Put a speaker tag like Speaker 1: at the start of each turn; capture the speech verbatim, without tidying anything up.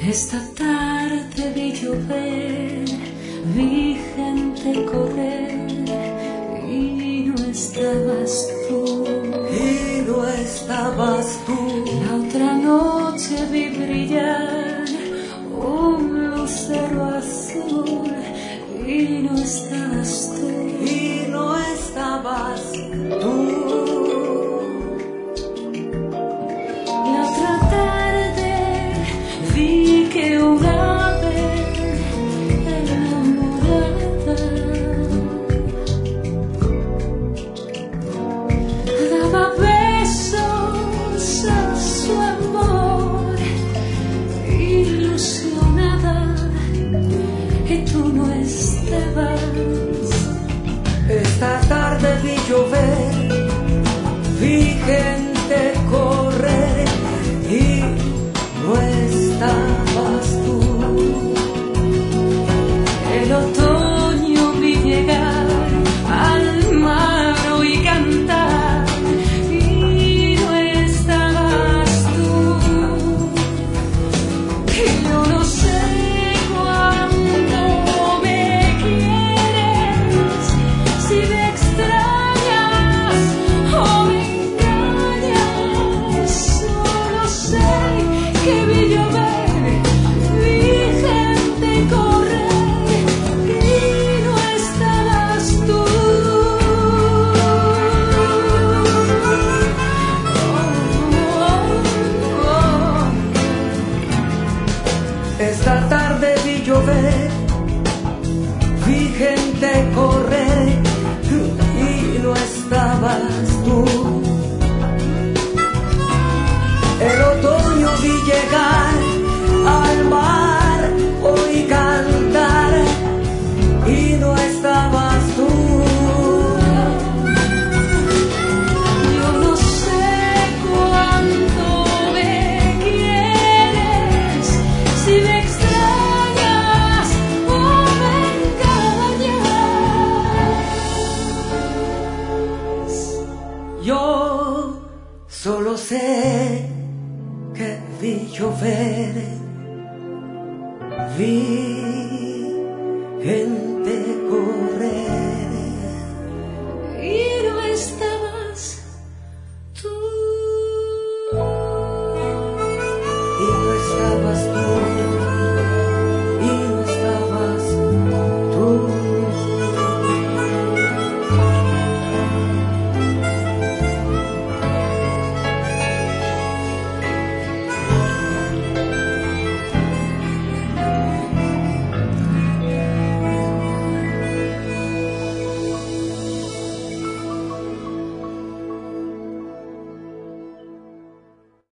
Speaker 1: Esta tarde vi llover, vi gente correr y no estabas tú.
Speaker 2: Y no estabas tú.
Speaker 1: La otra noche vi brillar un lucero azul y no estabas tú.
Speaker 2: Y no estabas tú.
Speaker 1: La otra tarde vi que un ave enamorada daba besos a su amor, ilusionada, y tú no estabas.
Speaker 2: Esta tarde vi llover, vi gente correr y no estabas tú.
Speaker 1: El otoño vi llegar al mar y cantar y no estabas tú. Y yo no sé cuánto me quieres, si me extrañas o me engañas. Solo sé que vi llover, vi gente correr y no estabas tú.
Speaker 2: Esta tarde vi llover, vi gente correr y no estabas tú. El otoño vi llegar al mar, oí cantar y no estabas tú.
Speaker 1: Yo no sé cuánto me quieres, si me extrañas o me engañas.
Speaker 2: Yo solo sé que vi llover, vi en